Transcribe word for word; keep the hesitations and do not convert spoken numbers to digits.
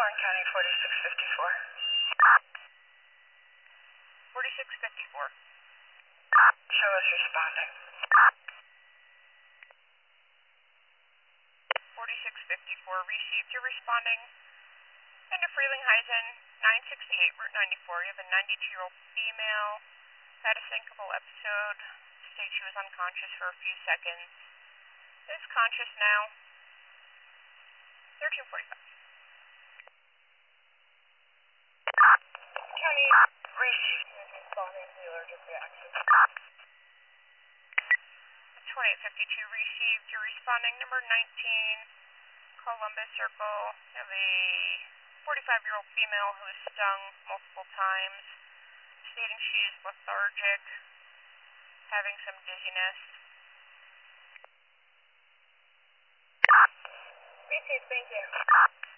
Orange County forty-six fifty-four. forty-six fifty-four. Show us responding. forty-six fifty-four received. You're responding into Frelinghuysen, nine sixty-eight, Route ninety-four. You have a ninety-two-year-old female. Had a syncopal episode. State she was unconscious for a few seconds. Is conscious now. thirteen forty-five. County received and responding to the allergic reaction. twenty-eight fifty-two received. You're responding number nineteen, Columbus Circle. You have a forty-five-year-old female who was stung multiple times, stating she is lethargic, having some dizziness. Received, thank you.